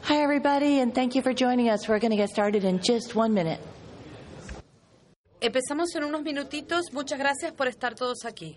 Hi, everybody, and thank you for joining us. We're going to get started in just 1 minute. Empezamos en unos minutitos. Muchas gracias por estar todos aquí.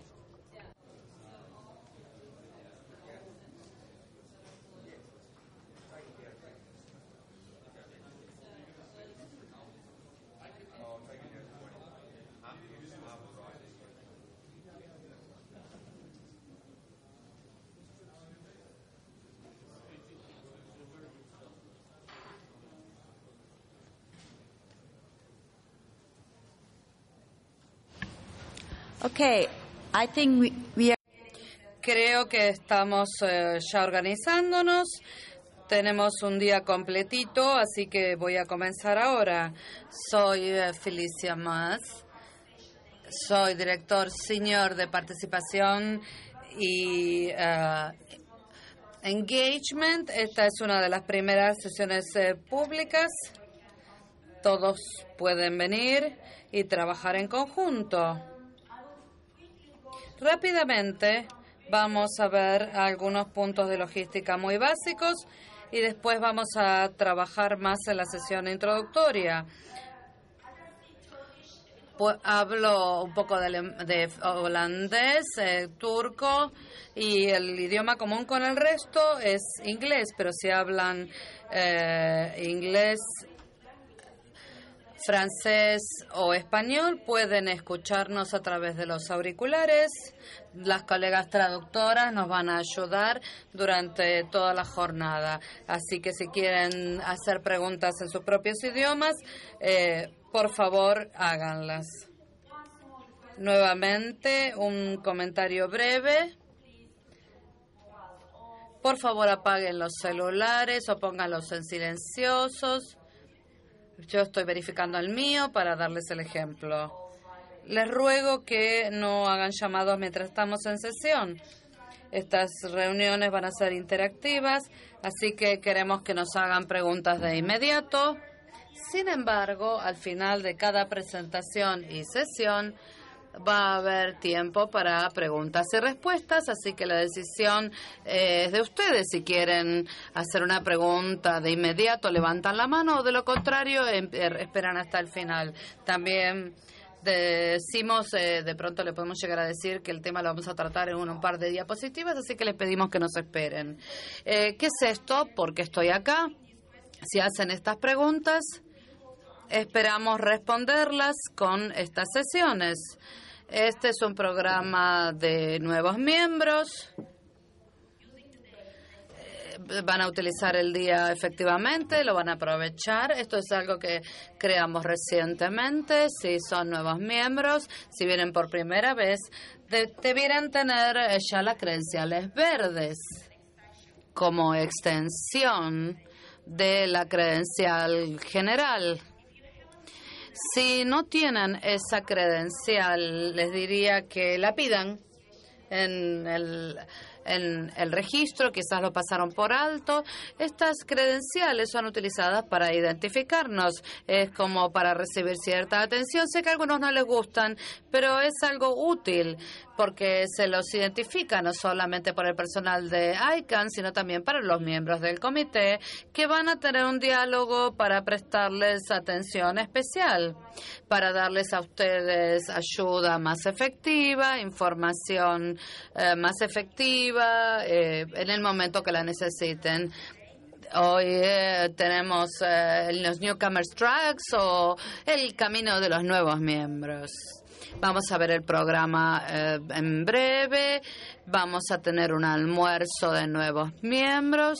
Okay, I think we are... Creo que estamos ya organizándonos. Tenemos un día completito, así que voy a comenzar ahora. Soy Felicia Mas. Soy director senior de participación y engagement. Esta es una de las primeras sesiones públicas. Todos pueden venir y trabajar en conjunto. Rápidamente vamos a ver algunos puntos de logística muy básicos y después vamos a trabajar más en la sesión introductoria. Hablo un poco de holandés, turco, y el idioma común con el resto es inglés, pero si hablan inglés, francés o español, pueden escucharnos a través de los auriculares. Las colegas traductoras nos van a ayudar durante toda la jornada. Así que si quieren hacer preguntas en sus propios idiomas, por favor, háganlas. Nuevamente, un comentario breve. Por favor, apaguen los celulares o pónganlos en silenciosos. Yo estoy verificando el mío para darles el ejemplo. Les ruego que no hagan llamados mientras estamos en sesión. Estas reuniones van a ser interactivas, así que queremos que nos hagan preguntas de inmediato. Sin embargo, al final de cada presentación y sesión va a haber tiempo para preguntas y respuestas, así que la decisión es de ustedes. Si quieren hacer una pregunta de inmediato, levantan la mano, o de lo contrario, esperan hasta el final. También decimos, de pronto le podemos llegar a decir que el tema lo vamos a tratar en un par de diapositivas, así que les pedimos que nos esperen. ¿Qué es esto? ¿Por qué estoy acá? Si hacen estas preguntas, esperamos responderlas con estas sesiones. Este es un programa de nuevos miembros. Van a utilizar el día efectivamente, lo van a aprovechar. Esto es algo que creamos recientemente. Si son nuevos miembros, si vienen por primera vez, debieran tener ya las credenciales verdes como extensión de la credencial general. Si no tienen esa credencial, les diría que la pidan en el registro, quizás lo pasaron por alto. Estas credenciales son utilizadas para identificarnos, es como para recibir cierta atención. Sé que a algunos no les gustan, pero es algo útil porque se los identifica no solamente por el personal de ICANN, sino también para los miembros del comité que van a tener un diálogo para prestarles atención especial, para darles a ustedes ayuda más efectiva, información más efectiva en el momento que la necesiten. Hoy tenemos los Newcomers Tracks o el camino de los nuevos miembros. Vamos a ver el programa en breve. Vamos a tener un almuerzo de nuevos miembros.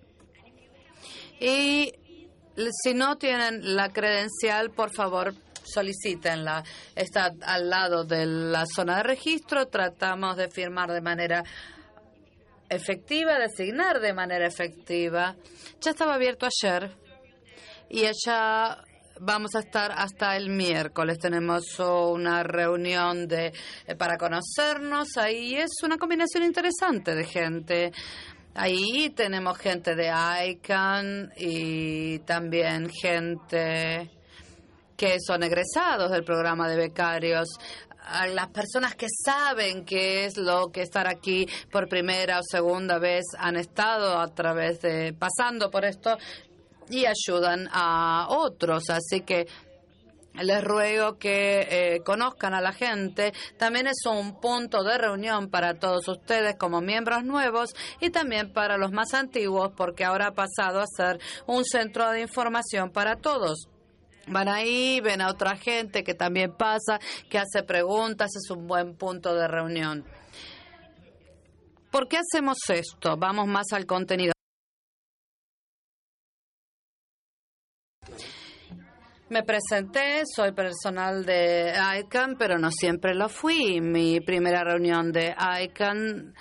Y si no tienen la credencial, por favor, solicítenla. Está al lado de la zona de registro. Tratamos de firmar de manera efectiva, designar de manera efectiva. Ya estaba abierto ayer y ya vamos a estar hasta el miércoles. Tenemos una reunión para conocernos. Ahí es una combinación interesante de gente. Ahí tenemos gente de ICANN y también gente que son egresados del programa de becarios. a las personas que saben qué es lo que estar aquí por primera o segunda vez han estado a través de pasando por esto y ayudan a otros. Así que les ruego que conozcan a la gente. También es un punto de reunión para todos ustedes como miembros nuevos y también para los más antiguos, porque ahora ha pasado a ser un centro de información para todos. Van ahí, ven a otra gente que también pasa, que hace preguntas, es un buen punto de reunión. ¿Por qué hacemos esto? Vamos más al contenido. Me presenté, soy personal de ICANN, pero no siempre lo fui. Mi primera reunión de ICANN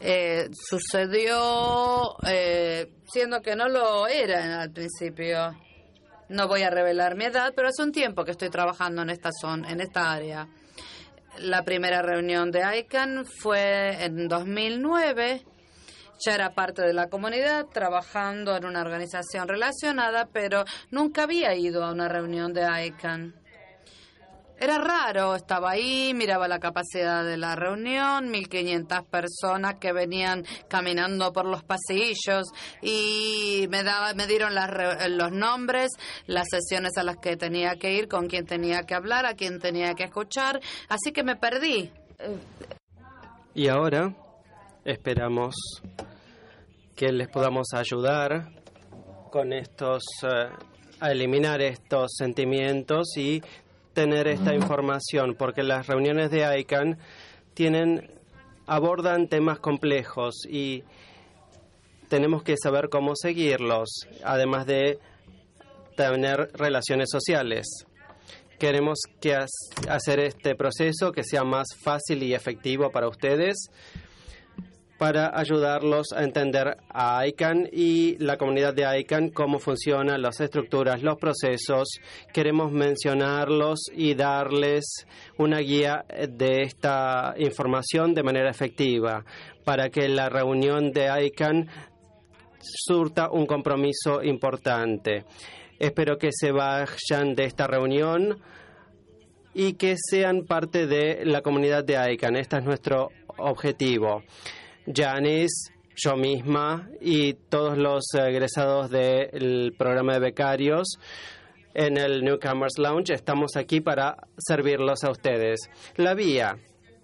sucedió siendo que no lo era al principio. No voy a revelar mi edad, pero hace un tiempo que estoy trabajando en esta área. La primera reunión de ICANN fue en 2009. Ya era parte de la comunidad, trabajando en una organización relacionada, pero nunca había ido a una reunión de ICANN. Era raro, estaba ahí, miraba la capacidad de la reunión, 1.500 personas que venían caminando por los pasillos y me dieron los nombres, las sesiones a las que tenía que ir, con quién tenía que hablar, a quién tenía que escuchar, así que me perdí. Y ahora esperamos que les podamos ayudar con a eliminar estos sentimientos y tener esta información, porque las reuniones de ICANN abordan temas complejos y tenemos que saber cómo seguirlos, además de tener relaciones sociales. Queremos hacer este proceso que sea más fácil y efectivo para ustedes, para ayudarlos a entender a ICANN y la comunidad de ICANN, cómo funcionan las estructuras, los procesos. Queremos mencionarlos y darles una guía de esta información de manera efectiva para que la reunión de ICANN surta un compromiso importante. Espero que se vayan de esta reunión y que sean parte de la comunidad de ICANN. Este es nuestro objetivo. Janice, yo misma y todos los egresados del programa de becarios en el Newcomers Lounge estamos aquí para servirlos a ustedes. La vía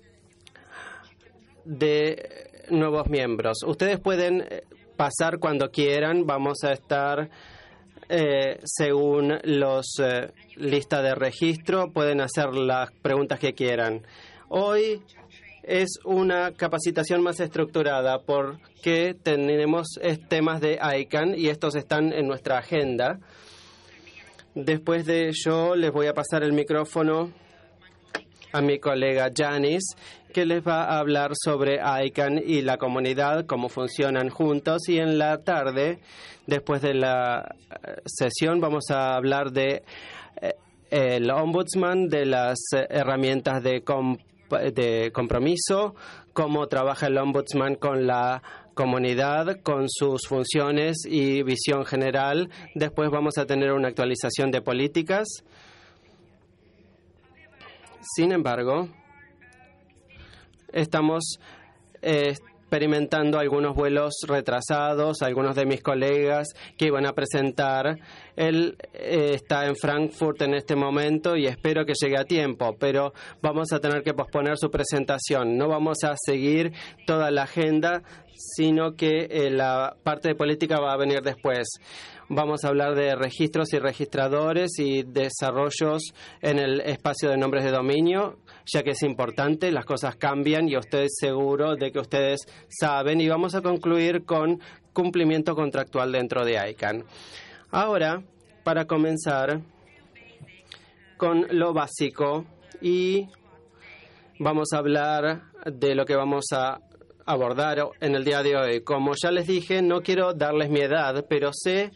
de nuevos miembros. Ustedes pueden pasar cuando quieran. Vamos a estar según los lista de registro. Pueden hacer las preguntas que quieran. Hoy es una capacitación más estructurada porque tenemos temas de ICANN y estos están en nuestra agenda. Después de ello, les voy a pasar el micrófono a mi colega Janice, que les va a hablar sobre ICANN y la comunidad, cómo funcionan juntos. Y en la tarde, después de la sesión, vamos a hablar de el ombudsman, de las herramientas de compromiso, cómo trabaja el ombudsman con la comunidad, con sus funciones y visión general. Después vamos a tener una actualización de políticas. Sin embargo, estamos experimentando algunos vuelos retrasados. Algunos de mis colegas que iban a presentar, él está en Frankfurt en este momento y espero que llegue a tiempo, pero vamos a tener que posponer su presentación. No vamos a seguir toda la agenda, sino que la parte de política va a venir después. Vamos a hablar de registros y registradores y desarrollos en el espacio de nombres de dominio, ya que es importante, las cosas cambian y estoy seguro de que ustedes saben. Y vamos a concluir con cumplimiento contractual dentro de ICANN. Ahora, para comenzar con lo básico, y vamos a hablar de lo que vamos a abordar en el día de hoy. Como ya les dije, no quiero darles mi edad, pero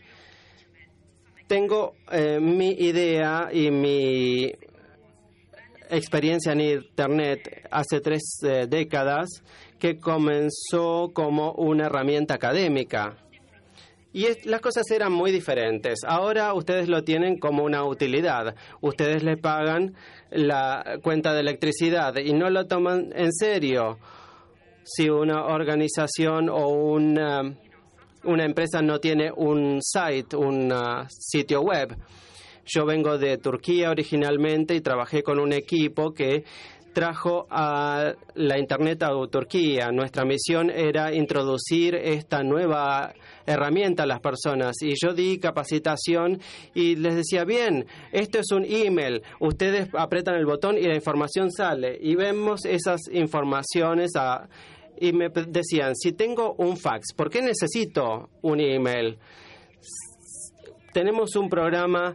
tengo mi idea y mi experiencia en Internet hace 3 décadas, que comenzó como una herramienta académica Y las cosas eran muy diferentes. Ahora ustedes lo tienen como una utilidad. Ustedes le pagan la cuenta de electricidad y no lo toman en serio. Si una organización o una empresa no tiene un site, un sitio web. Yo vengo de Turquía originalmente y trabajé con un equipo que trajo a la Internet a Turquía. Nuestra misión era introducir esta nueva herramienta a las personas y yo di capacitación y les decía, bien, esto es un email, ustedes apretan el botón y la información sale y vemos esas informaciones y me decían, si tengo un fax, ¿por qué necesito un email? Tenemos un programa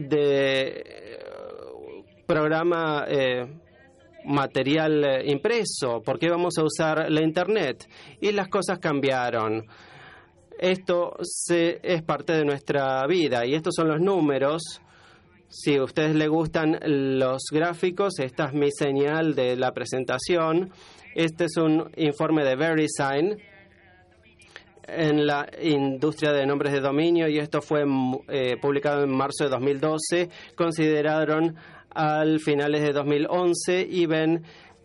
material impreso, ¿por qué vamos a usar la Internet? Y las cosas cambiaron. Esto es parte de nuestra vida y estos son los números. Si a ustedes les gustan los gráficos, esta es mi señal de la presentación. Este es un informe de VeriSign en la industria de nombres de dominio y esto fue publicado en marzo de 2012. Consideraron al finales de 2011 y ven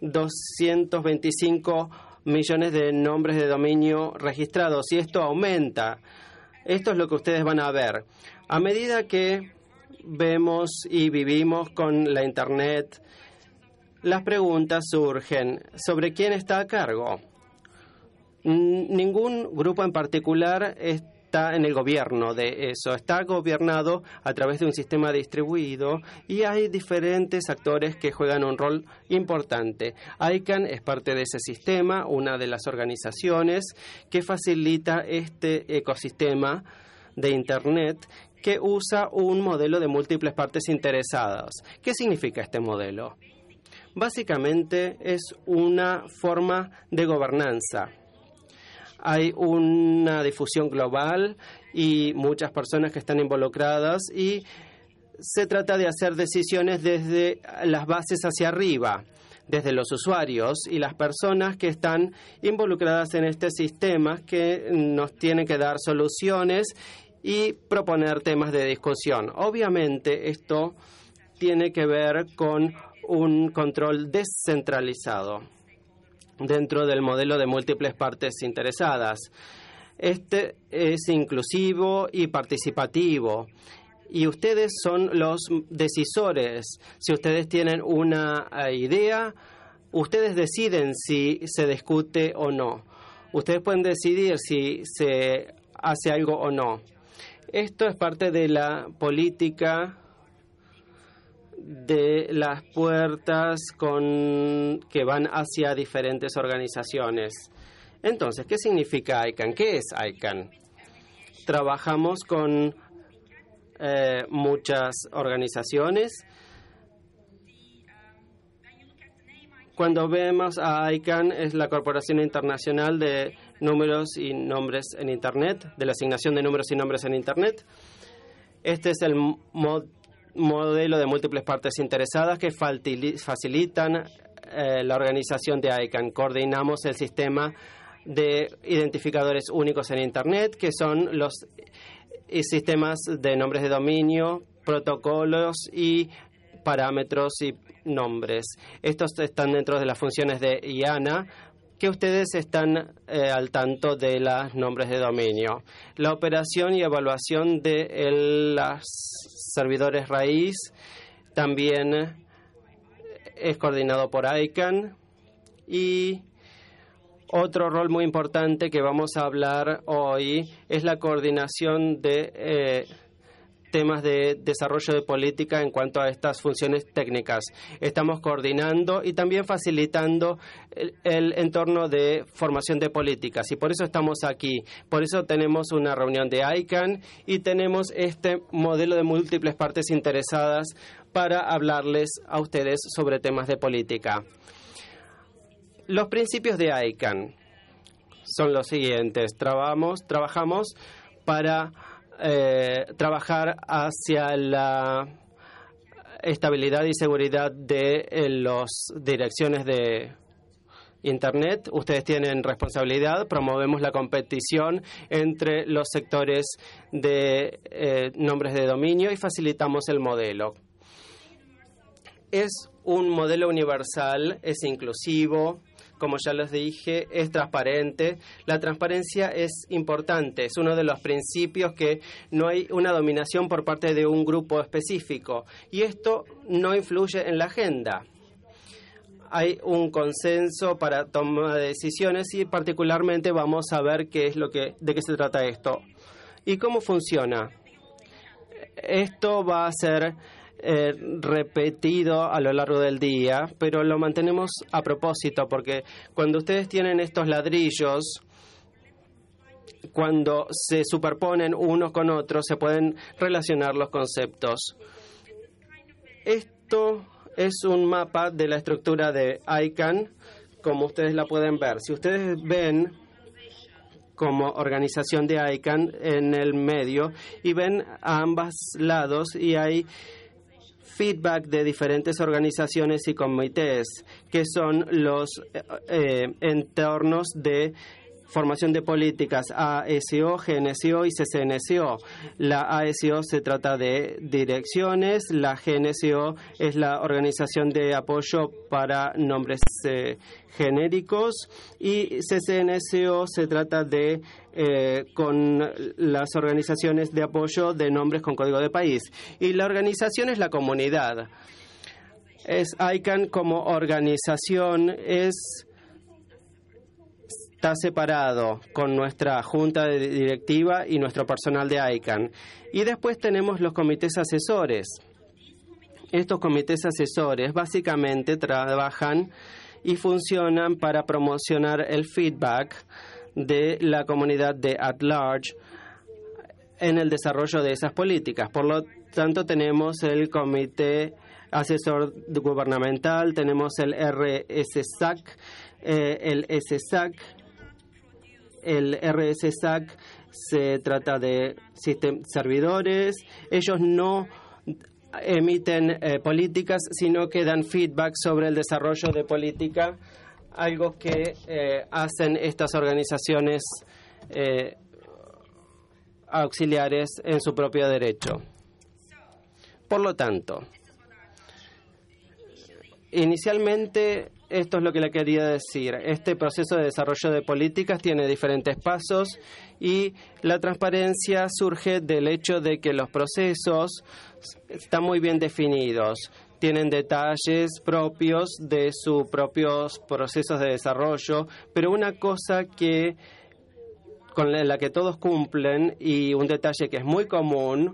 225 millones de nombres de dominio registrados y esto aumenta. Esto es lo que ustedes van a ver. A medida que vemos y vivimos con la Internet, las preguntas surgen sobre quién está a cargo. Ningún grupo en particular está en el gobierno de eso. Está gobernado a través de un sistema distribuido y hay diferentes actores que juegan un rol importante. ICANN es parte de ese sistema, una de las organizaciones que facilita este ecosistema de Internet que usa un modelo de múltiples partes interesadas. ¿Qué significa este modelo? Básicamente es una forma de gobernanza. Hay una difusión global y muchas personas que están involucradas y se trata de hacer decisiones desde las bases hacia arriba, desde los usuarios y las personas que están involucradas en este sistema que nos tienen que dar soluciones y proponer temas de discusión. Obviamente esto tiene que ver con un control descentralizado dentro del modelo de múltiples partes interesadas. Este es inclusivo y participativo y ustedes son los decisores. Si ustedes tienen una idea, ustedes deciden si se discute o no. Ustedes pueden decidir si se hace algo o no. Esto es parte de la política de las puertas que van hacia diferentes organizaciones. Entonces, ¿qué significa ICANN? ¿Qué es ICANN? Trabajamos con muchas organizaciones. Cuando vemos a ICANN, es la Corporación Internacional de Números y Nombres en Internet, de la asignación de números y nombres en Internet. Este es el modelo de múltiples partes interesadas que facilitan la organización de ICANN. Coordinamos el sistema de identificadores únicos en Internet, que son los sistemas de nombres de dominio, protocolos y parámetros y nombres. Estos están dentro de las funciones de IANA, que ustedes están al tanto de los nombres de dominio. La operación y evaluación de los servidores raíz también es coordinado por ICANN. Y otro rol muy importante que vamos a hablar hoy es la coordinación de temas de desarrollo de política en cuanto a estas funciones técnicas. Estamos coordinando y también facilitando el entorno de formación de políticas y por eso estamos aquí. Por eso tenemos una reunión de ICANN y tenemos este modelo de múltiples partes interesadas para hablarles a ustedes sobre temas de política. Los principios de ICANN son los siguientes. Trabajamos para trabajar hacia la estabilidad y seguridad de las direcciones de Internet. Ustedes tienen responsabilidad. Promovemos la competición entre los sectores de nombres de dominio y facilitamos el modelo. Es un modelo universal, es inclusivo, como ya les dije, es transparente. La transparencia es importante, es uno de los principios que no hay una dominación por parte de un grupo específico y esto no influye en la agenda. Hay un consenso para tomar decisiones y particularmente vamos a ver de qué se trata esto y cómo funciona. Esto va a ser repetido a lo largo del día, pero lo mantenemos a propósito porque cuando ustedes tienen estos ladrillos, cuando se superponen unos con otros, se pueden relacionar los conceptos. Esto es un mapa de la estructura de ICANN, como ustedes la pueden ver. Si ustedes ven como organización de ICANN en el medio y ven a ambos lados y hay feedback de diferentes organizaciones y comités, que son los entornos de formación de políticas ASO, GNSO y CCNSO. La ASO se trata de direcciones, la GNSO es la organización de apoyo para nombres genéricos y CCNSO se trata de con las organizaciones de apoyo de nombres con código de país. Y la organización es la comunidad. ICANN como organización está separado con nuestra junta directiva y nuestro personal de ICANN. Y después tenemos los comités asesores. Estos comités asesores básicamente trabajan y funcionan para promocionar el feedback de la comunidad de at large en el desarrollo de esas políticas. Por lo tanto, tenemos el comité asesor gubernamental, tenemos el RSSAC, el SSAC. El RSSAC se trata de servidores. Ellos no emiten políticas, sino que dan feedback sobre el desarrollo de política, algo que hacen estas organizaciones auxiliares en su propio derecho. Por lo tanto, inicialmente, esto es lo que le quería decir. Este proceso de desarrollo de políticas tiene diferentes pasos y la transparencia surge del hecho de que los procesos están muy bien definidos. Tienen detalles propios de sus propios procesos de desarrollo, pero una cosa con la que todos cumplen y un detalle que es muy común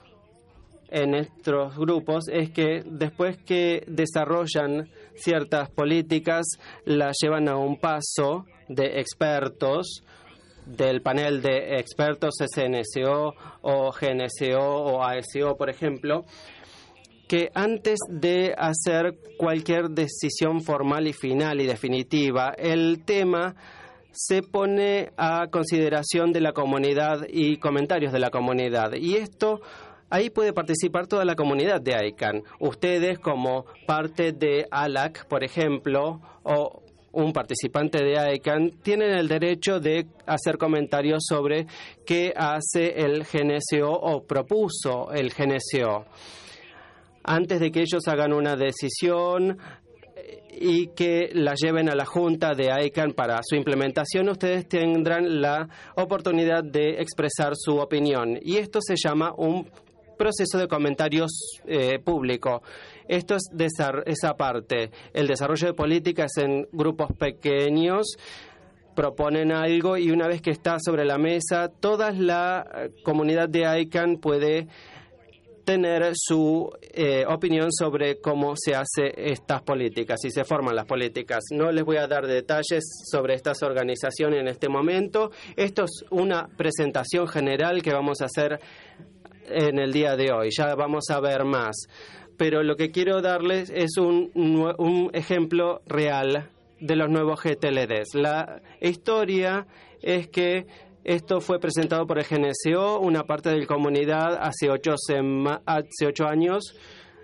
en estos grupos es que después que desarrollan ciertas políticas, las llevan a un paso de expertos, del panel de expertos CNSO o GNSO o ASO, por ejemplo, que antes de hacer cualquier decisión formal y final y definitiva, el tema se pone a consideración de la comunidad y comentarios de la comunidad. Y ahí puede participar toda la comunidad de ICANN. Ustedes, como parte de ALAC, por ejemplo, o un participante de ICANN, tienen el derecho de hacer comentarios sobre qué hace el GNSO o propuso el GNSO. Antes de que ellos hagan una decisión y que la lleven a la junta de ICANN para su implementación, ustedes tendrán la oportunidad de expresar su opinión. Y esto se llama un proceso de comentarios público. Esto es esa parte. El desarrollo de políticas en grupos pequeños, proponen algo y una vez que está sobre la mesa, toda la comunidad de ICANN puede tener su opinión sobre cómo se hace estas políticas y se forman las políticas. No les voy a dar detalles sobre estas organizaciones en este momento. Esto es una presentación general que vamos a hacer en el día de hoy. Ya vamos a ver más. Pero lo que quiero darles es un ejemplo real de los nuevos GTLDs. La historia es que esto fue presentado por el GNSO, una parte de la comunidad, hace 8 años.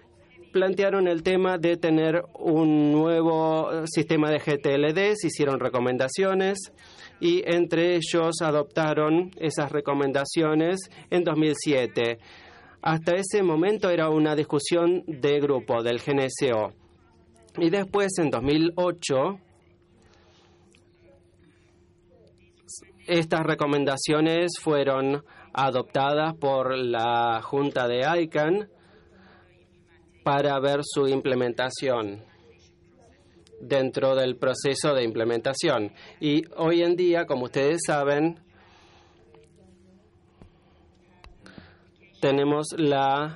plantearon el tema de tener un nuevo sistema de GTLDs, hicieron recomendaciones y entre ellos adoptaron esas recomendaciones en 2007. Hasta ese momento era una discusión de grupo del GNSO. Y después, en 2008, estas recomendaciones fueron adoptadas por la Junta de ICANN para ver su implementación dentro del proceso de implementación. Y hoy en día, como ustedes saben, tenemos las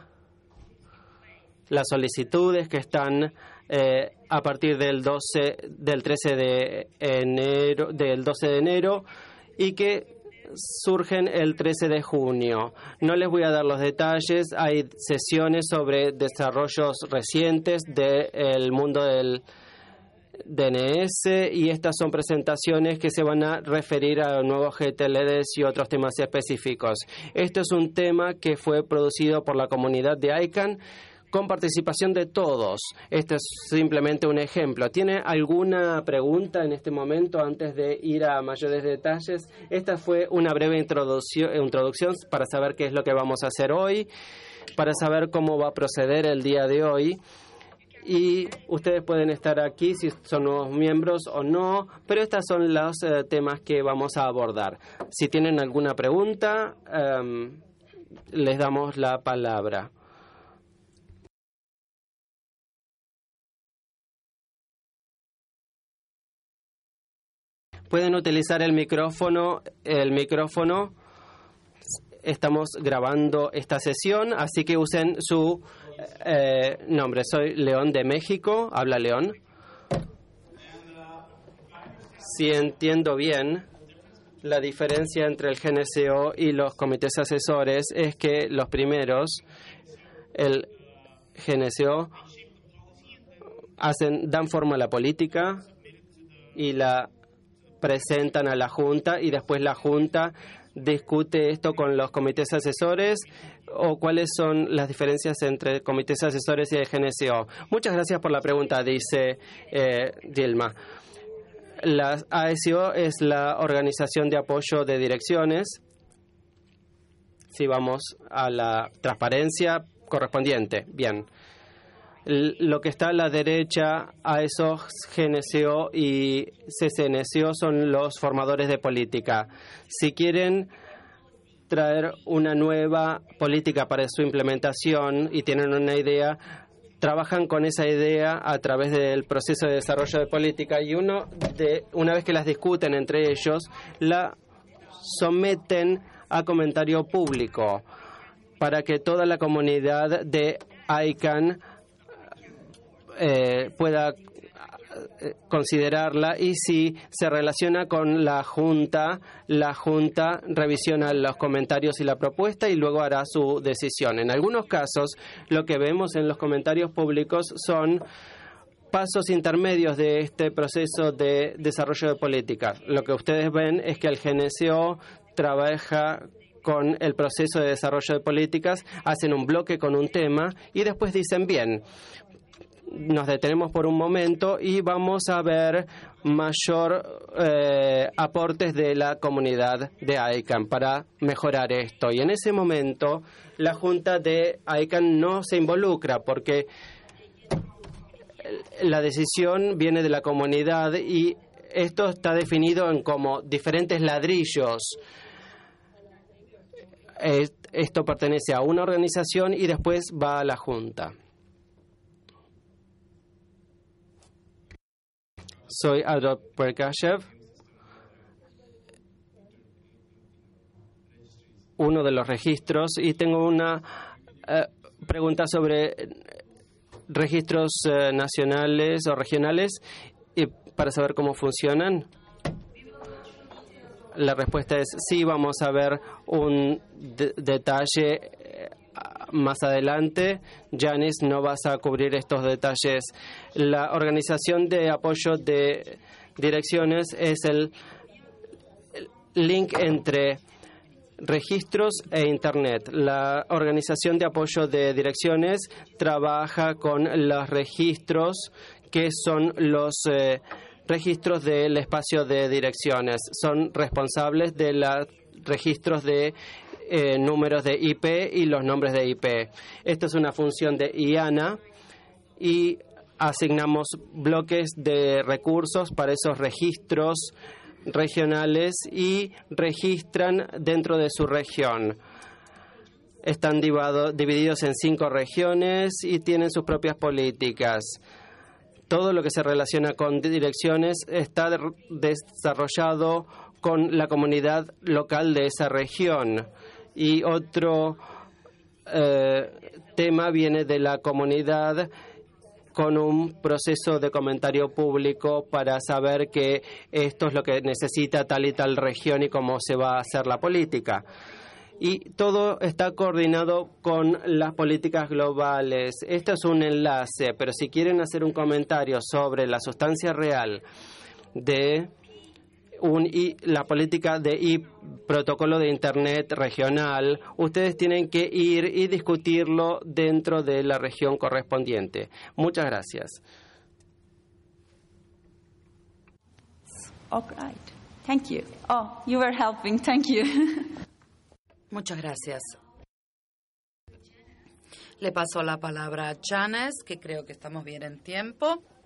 solicitudes que están a partir del 13 de enero y que surgen el 13 de junio. No les voy a dar los detalles. Hay sesiones sobre desarrollos recientes del mundo del DNS y estas son presentaciones que se van a referir a nuevos GTLDs y otros temas específicos. Este es un tema que fue producido por la comunidad de ICANN con participación de todos. Este es simplemente un ejemplo. ¿Tiene alguna pregunta en este momento antes de ir a mayores detalles? Esta fue una breve introducción para saber qué es lo que vamos a hacer hoy, para saber cómo va a proceder el día de hoy. Y ustedes pueden estar aquí si son nuevos miembros o no, pero estos son los temas que vamos a abordar. Si tienen alguna pregunta, les damos la palabra. Pueden utilizar el micrófono. Estamos grabando esta sesión, así que usen su nombre. Soy León de México. Habla León. Si entiendo bien, la diferencia entre el GNSO y los comités asesores es que los primeros, el GNSO, dan forma a la política y la presentan a la Junta y después la Junta discute esto con los comités asesores. ¿O cuáles son las diferencias entre comités asesores y el GNSO? Muchas gracias por la pregunta, dice Dilma. La ASO es la Organización de Apoyo de Direcciones. Si vamos a la transparencia correspondiente. Bien. Lo que está a la derecha, ASO, GNSO y CCNSO son los formadores de política. Si quieren traer una nueva política para su implementación y tienen una idea, trabajan con esa idea a través del proceso de desarrollo de política y una vez que las discuten entre ellos, la someten a comentario público para que toda la comunidad de ICANN pueda considerarla, y si se relaciona con la Junta revisiona los comentarios y la propuesta y luego hará su decisión. En algunos casos, lo que vemos en los comentarios públicos son pasos intermedios de este proceso de desarrollo de políticas. Lo que ustedes ven es que el GNSO trabaja con el proceso de desarrollo de políticas, hacen un bloque con un tema y después dicen, bien, nos detenemos por un momento y vamos a ver mayor aportes de la comunidad de ICANN para mejorar esto. Y en ese momento la Junta de ICANN no se involucra porque la decisión viene de la comunidad y esto está definido en como diferentes ladrillos. Esto pertenece a una organización y después va a la Junta. Soy Adolf Perkashev, uno de los registros, y tengo una pregunta sobre registros nacionales o regionales y para saber cómo funcionan. La respuesta es sí. Vamos a ver un detalle más adelante. Janice, no vas a cubrir estos detalles. La organización de apoyo de direcciones es el link entre Registros e Internet. La Organización de Apoyo de Direcciones trabaja con los registros, que son los registros del espacio de direcciones. Son responsables de los registros de números de IP y los nombres de IP. Esto es una función de IANA y asignamos bloques de recursos para esos registros regionales y registran dentro de su región. Están divididos en 5 regiones y tienen sus propias políticas. Todo lo que se relaciona con direcciones está desarrollado con la comunidad local de esa región. Y otro tema viene de la comunidad, con un proceso de comentario público para saber que esto es lo que necesita tal y tal región y cómo se va a hacer la política. Y todo está coordinado con las políticas globales. Esto es un enlace, pero si quieren hacer un comentario sobre la sustancia real de la política de protocolo de Internet regional, ustedes tienen que ir y discutirlo dentro de la región correspondiente. Muchas gracias. All right. Thank you. Oh, you were helping. Thank you. Muchas gracias. Le paso la palabra a Janes, que creo que estamos bien en tiempo.